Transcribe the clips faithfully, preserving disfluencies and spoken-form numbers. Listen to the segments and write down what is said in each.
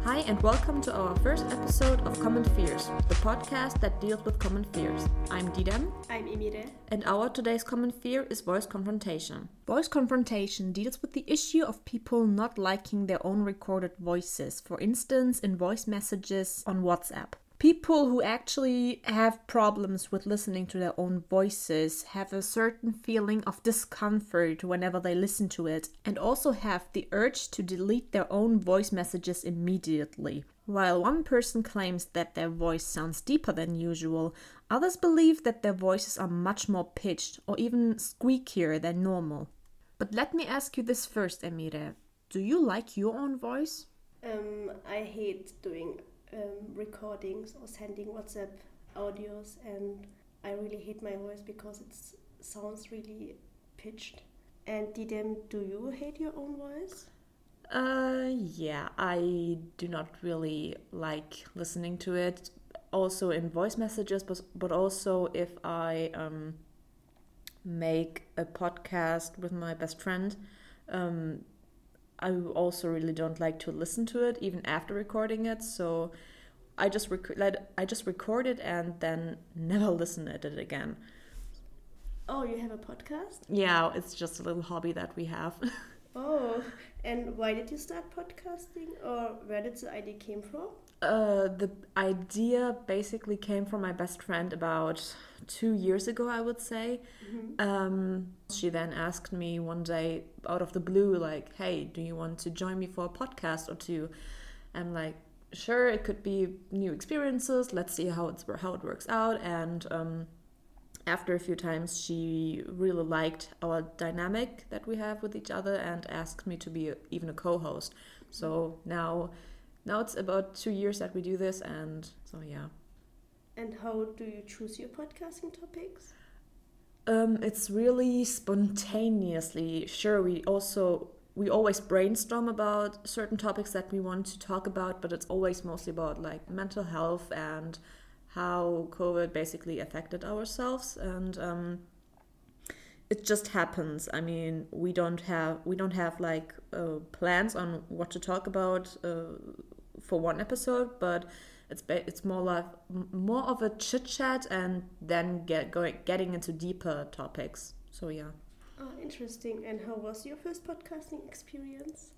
Hi and welcome to our first episode of Common Fears, the podcast that deals with common fears. I'm Didem. I'm Emire. And our today's common fear is voice confrontation. Voice confrontation deals with the issue of people not liking their own recorded voices, for instance in voice messages on WhatsApp. People who actually have problems with listening to their own voices have a certain feeling of discomfort whenever they listen to it, and also have the urge to delete their own voice messages immediately. While one person claims that their voice sounds deeper than usual, others believe that their voices are much more pitched or even squeakier than normal. But let me ask you this first, Emire. Do you like your own voice? Um, I hate doing um, recordings or sending WhatsApp audios, and I really hate my voice because it sounds really pitched. And Didem, do you hate your own voice? Uh, yeah, I do not really like listening to it. Also in voice messages, but but also if I um make a podcast with my best friend, um, I also really don't like to listen to it even after recording it. So I just rec- let I just record it and then never listen at it again. Oh, you have a podcast? Yeah, it's just a little hobby that we have. Oh, and why did you start podcasting, or where did the idea came from? Uh, the idea basically came from my best friend about two years ago, I would say. Mm-hmm. Um, she then asked me one day out of the blue, like, hey, do you want to join me for a podcast or two? I'm like, sure, it could be new experiences. Let's see how it's how it works out. And um, after a few times, she really liked our dynamic that we have with each other and asked me to be a, even a co-host. So now... Now it's about two years that we do this, and so yeah. And how do you choose your podcasting topics? Um, it's really spontaneously. Sure, we also we always brainstorm about certain topics that we want to talk about, but it's always mostly about like mental health and how COVID basically affected ourselves, and um, it just happens. I mean, we don't have we don't have like uh, plans on what to talk about uh, for one episode, but it's ba- it's more like more of a chit chat and then get going getting into deeper topics. So yeah. Oh, interesting. And how was your first podcasting experience?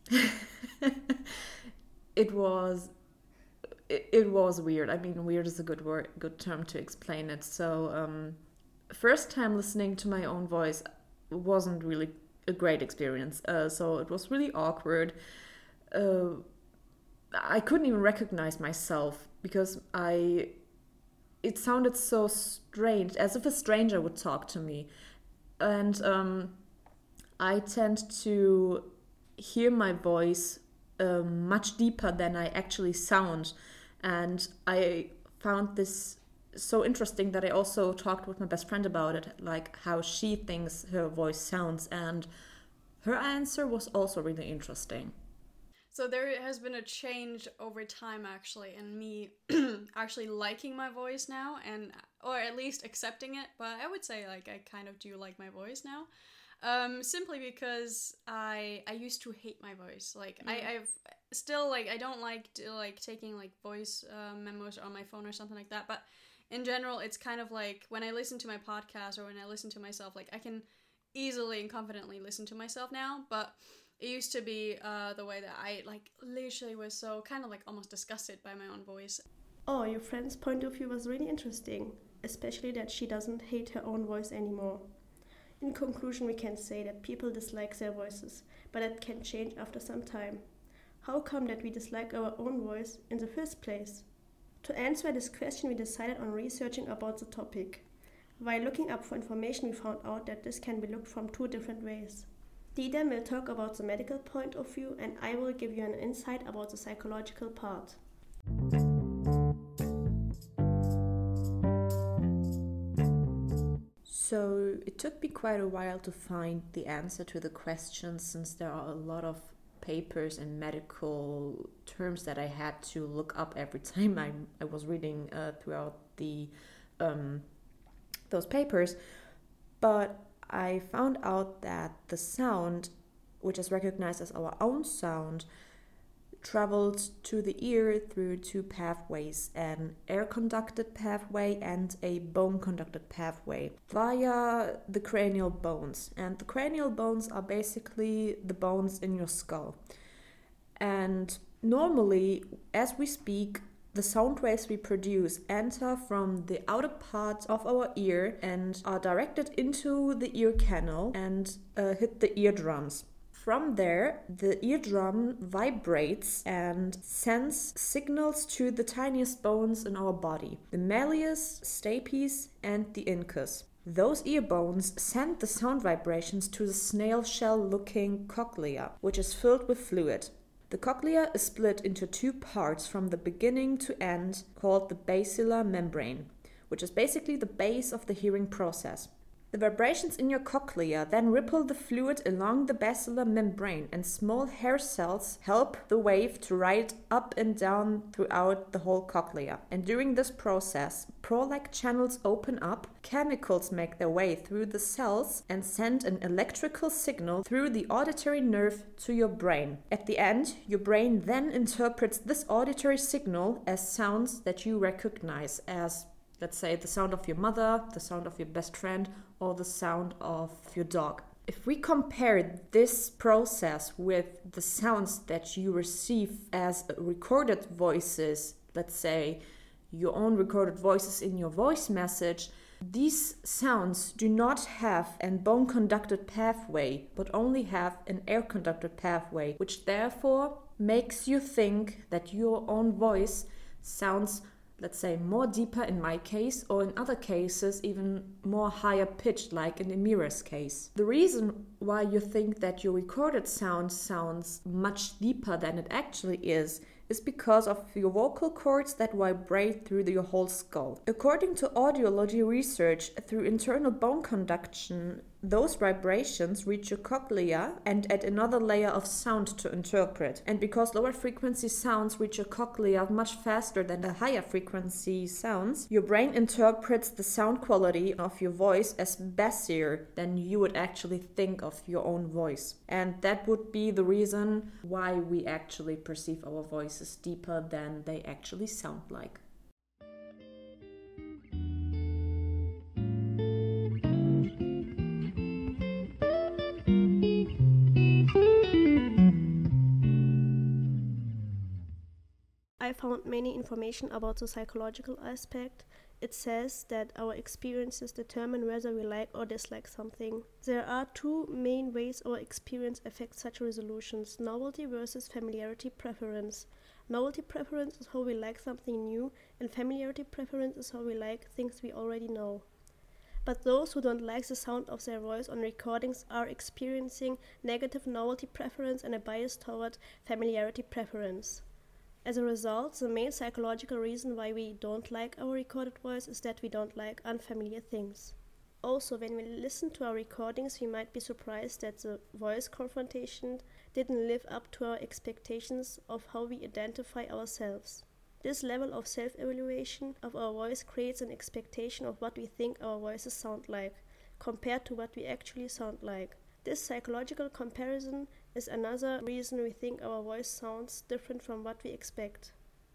It was it, it was weird. I mean, weird is a good word, good term to explain it. So. Um, First time listening to my own voice wasn't really a great experience. Uh, so it was really awkward. Uh, I couldn't even recognize myself because I. It sounded so strange, as if a stranger would talk to me, and um, I tend to hear my voice uh, much deeper than I actually sound, and I found this so interesting that I also talked with my best friend about it, like how she thinks her voice sounds, and her answer was also really interesting. So there has been a change over time actually in me actually liking my voice now, and or at least accepting it, but I would say like I kind of do like my voice now. Um, simply because I I used to hate my voice. Like mm. I, I've still like I don't like to, like taking like voice uh, memos on my phone or something like that, but in general, it's kind of like when I listen to my podcast or when I listen to myself, like I can easily and confidently listen to myself now. But it used to be uh, the way that I like literally was so kind of like almost disgusted by my own voice. Oh, your friend's point of view was really interesting, especially that she doesn't hate her own voice anymore. In conclusion, we can say that people dislike their voices, but that can change after some time. How come that we dislike our own voice in the first place? To answer this question, we decided on researching about the topic. While looking up for information, we found out that this can be looked from two different ways. Didem will talk about the medical point of view, and I will give you an insight about the psychological part. So it took me quite a while to find the answer to the question, since there are a lot of papers and medical terms that I had to look up every time I, I was reading uh, throughout the um, those papers. But I found out that the sound, which is recognized as our own sound, travels to the ear through two pathways, an air-conducted pathway and a bone-conducted pathway, via the cranial bones. And the cranial bones are basically the bones in your skull. And normally, as we speak, the sound waves we produce enter from the outer part of our ear and are directed into the ear canal and uh, hit the eardrums. From there, the eardrum vibrates and sends signals to the tiniest bones in our body, the malleus, stapes, and the incus. Those ear bones send the sound vibrations to the snail shell-looking cochlea, which is filled with fluid. The cochlea is split into two parts from the beginning to end, called the basilar membrane, which is basically the base of the hearing process. The vibrations in your cochlea then ripple the fluid along the basilar membrane, and small hair cells help the wave to ride up and down throughout the whole cochlea. And during this process, pro-like channels open up, chemicals make their way through the cells and send an electrical signal through the auditory nerve to your brain. At the end, your brain then interprets this auditory signal as sounds that you recognize as, let's say, the sound of your mother, the sound of your best friend, or the sound of your dog. If we compare this process with the sounds that you receive as recorded voices, let's say your own recorded voices in your voice message, these sounds do not have a bone-conducted pathway, but only have an air-conducted pathway, which therefore makes you think that your own voice sounds, let's say, more deeper in my case, or in other cases even more higher pitched, like in Amira's case. The reason why you think that your recorded sound sounds much deeper than it actually is is because of your vocal cords that vibrate through the, your whole skull. According to audiology research, through internal bone conduction, those vibrations reach your cochlea and add another layer of sound to interpret. And because lower frequency sounds reach your cochlea much faster than the higher frequency sounds, your brain interprets the sound quality of your voice as bassier than you would actually think of your own voice. And that would be the reason why we actually perceive our voices deeper than they actually sound like. I found many information about the psychological aspect. It says that our experiences determine whether we like or dislike something. There are two main ways our experience affects such resolutions: novelty versus familiarity preference. Novelty preference is how we like something new, and familiarity preference is how we like things we already know. But those who don't like the sound of their voice on recordings are experiencing negative novelty preference and a bias toward familiarity preference. As a result, the main psychological reason why we don't like our recorded voice is that we don't like unfamiliar things. Also, when we listen to our recordings, we might be surprised that the voice confrontation didn't live up to our expectations of how we identify ourselves. This level of self-evaluation of our voice creates an expectation of what we think our voices sound like, compared to what we actually sound like. This psychological comparison is another reason we think our voice sounds different from what we expect.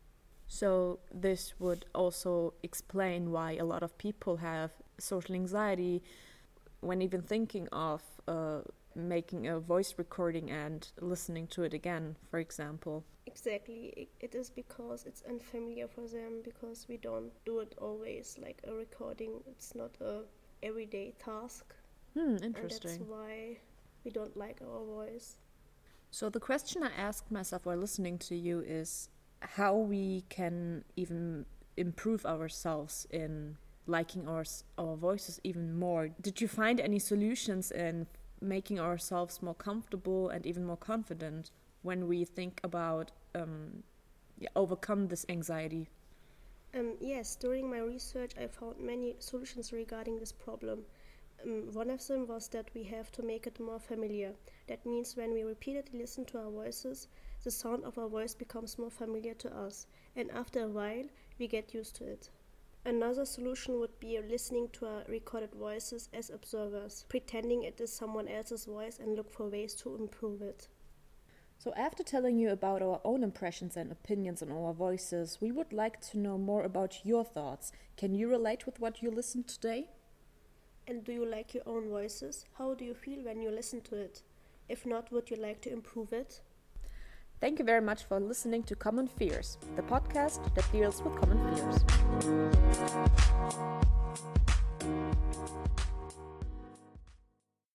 So this would also explain why a lot of people have social anxiety when even thinking of uh, making a voice recording and listening to it again, for example. Exactly. It is because it's unfamiliar for them, because we don't do it always. Like a recording, it's not a everyday task. Hmm, interesting. And that's why we don't like our voice. So the question I asked myself while listening to you is how we can even improve ourselves in liking our, our voices even more. Did you find any solutions in making ourselves more comfortable and even more confident when we think about um, yeah, overcome this anxiety? Um, yes, during my research I found many solutions regarding this problem. Um, one of them was that we have to make it more familiar. That means when we repeatedly listen to our voices, the sound of our voice becomes more familiar to us, and after a while, we get used to it. Another solution would be listening to our recorded voices as observers, pretending it is someone else's voice and look for ways to improve it. So after telling you about our own impressions and opinions on our voices, we would like to know more about your thoughts. Can you relate with what you listened today? And do you like your own voices? How do you feel when you listen to it? If not, would you like to improve it? Thank you very much for listening to Common Fears, the podcast that deals with common fears.